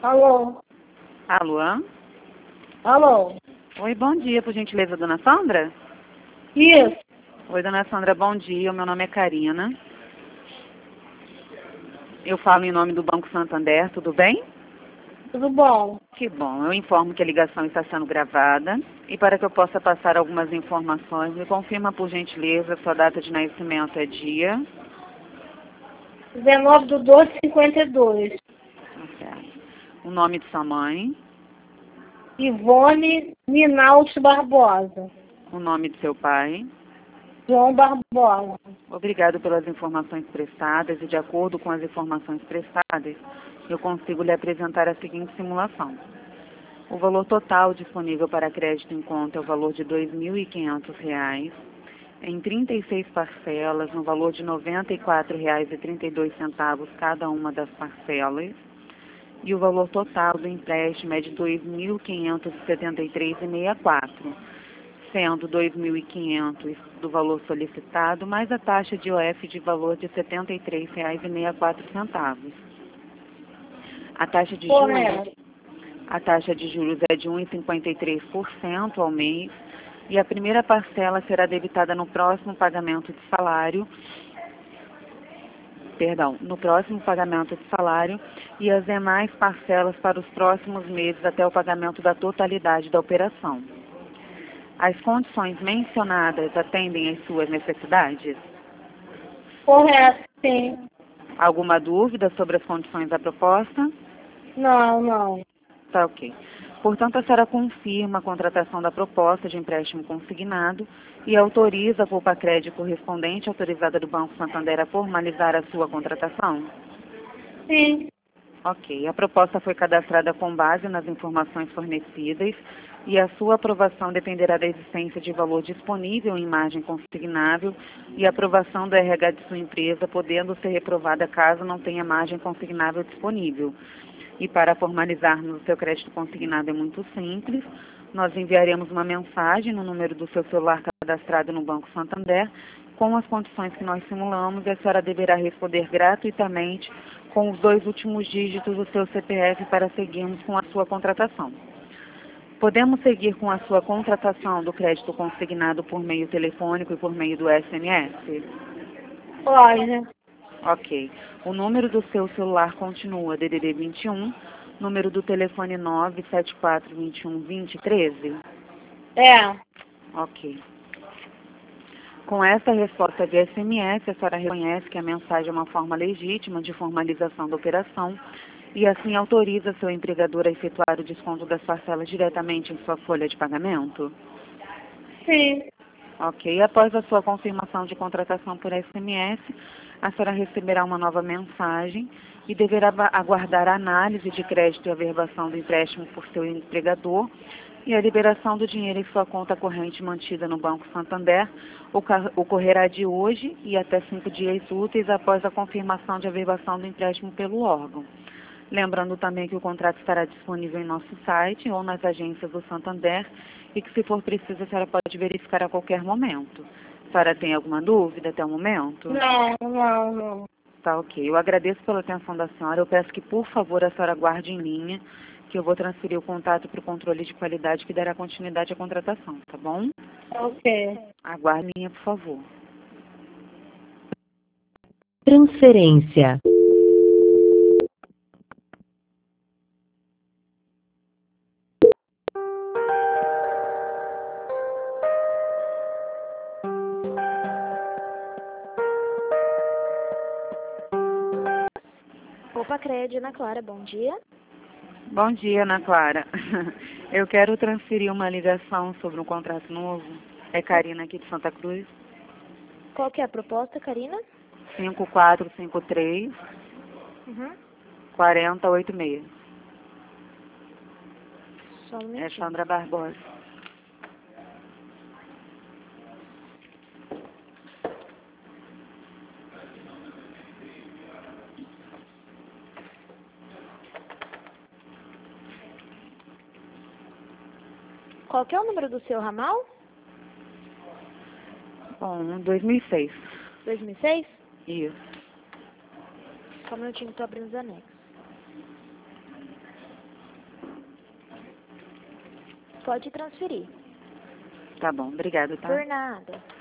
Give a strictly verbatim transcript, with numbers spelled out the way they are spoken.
Alô? Alô? Alô? Oi, bom dia, por gentileza, dona Sandra? Isso. Oi, dona Sandra, bom dia, o meu nome é Karina. Eu falo em nome do Banco Santander, tudo bem? Tudo bom? Que bom, eu informo que a ligação está sendo gravada e para que eu possa passar algumas informações, me confirma por gentileza, sua data de nascimento é dia... dezenove do doze de cinquenta e dois. Ok. O nome de sua mãe, Ivone Minaut Barbosa. o nome de seu pai. João Barbosa. Obrigado pelas informações prestadas e de acordo com as informações prestadas, eu consigo lhe apresentar a seguinte simulação. O valor total disponível para crédito em conta é o valor de dois mil e quinhentos reais, em trinta e seis parcelas, no valor de noventa e quatro reais e trinta e dois centavos cada uma das parcelas, e o valor total do empréstimo é de dois mil quinhentos e setenta e três reais e sessenta e quatro centavos, sendo dois mil e quinhentos do valor solicitado, mais a taxa de O F de valor de setenta e três reais e sessenta e quatro centavos. A taxa de juros, Correto. a taxa de juros é de um vírgula cinquenta e três por cento ao mês, e a primeira parcela será debitada no próximo pagamento de salário, perdão, no próximo pagamento de salário, e as demais parcelas para os próximos meses até o pagamento da totalidade da operação. As condições mencionadas atendem às suas necessidades? Correto, sim. Alguma dúvida sobre as condições da proposta? Não, não. Tá ok. Portanto, a senhora confirma a contratação da proposta de empréstimo consignado e autoriza a Poupa Crédito correspondente autorizada do Banco Santander a formalizar a sua contratação? Sim. Ok. A proposta foi cadastrada com base nas informações fornecidas e a sua aprovação dependerá da existência de valor disponível em margem consignável e aprovação do R H de sua empresa, podendo ser reprovada caso não tenha margem consignável disponível. E para formalizarmos o seu crédito consignado é muito simples. Nós enviaremos uma mensagem no número do seu celular cadastrado no Banco Santander com as condições que nós simulamos, e a senhora deverá responder gratuitamente com os dois últimos dígitos do seu C P F para seguirmos com a sua contratação. Podemos seguir com a sua contratação do crédito consignado por meio telefônico e por meio do S M S? Pode. Ok. O número do seu celular continua D D D vinte e um, número do telefone nove sete quatro dois um dois zero um três? É. Ok. Com essa resposta de S M S, a senhora reconhece que a mensagem é uma forma legítima de formalização da operação e assim autoriza seu empregador a efetuar o desconto das parcelas diretamente em sua folha de pagamento? Sim. Ok. Após a sua confirmação de contratação por S M S, a senhora receberá uma nova mensagem e deverá aguardar a análise de crédito e averbação do empréstimo por seu empregador e a liberação do dinheiro em sua conta corrente mantida no Banco Santander ocorrerá de hoje e até cinco dias úteis após a confirmação de averbação do empréstimo pelo órgão. Lembrando também que o contrato estará disponível em nosso site ou nas agências do Santander e que, se for preciso, a senhora pode verificar a qualquer momento. A senhora tem alguma dúvida até o momento? Não, não, não. Tá ok. Eu agradeço pela atenção da senhora. Eu peço que, por favor, a senhora guarde em linha, que eu vou transferir o contato para o controle de qualidade que dará continuidade à contratação, tá bom? Ok. Aguarde em linha, por favor. Transferência. Poupa Crédito, Ana Clara, bom dia. Bom dia, Ana Clara. Eu quero transferir uma ligação sobre um contrato novo. É Karina aqui de Santa Cruz. Qual que é a proposta, Karina? cinco quatro cinco três, Uhum. quatro zero oito seis. Só um É minutinho. Sandra Barbosa. Qual que é o número do seu ramal? Bom, dois mil e seis. dois mil e seis? Isso. Só um minutinho que eu tô abrindo os anexos. Pode transferir. Tá bom, obrigado, tá? Por nada.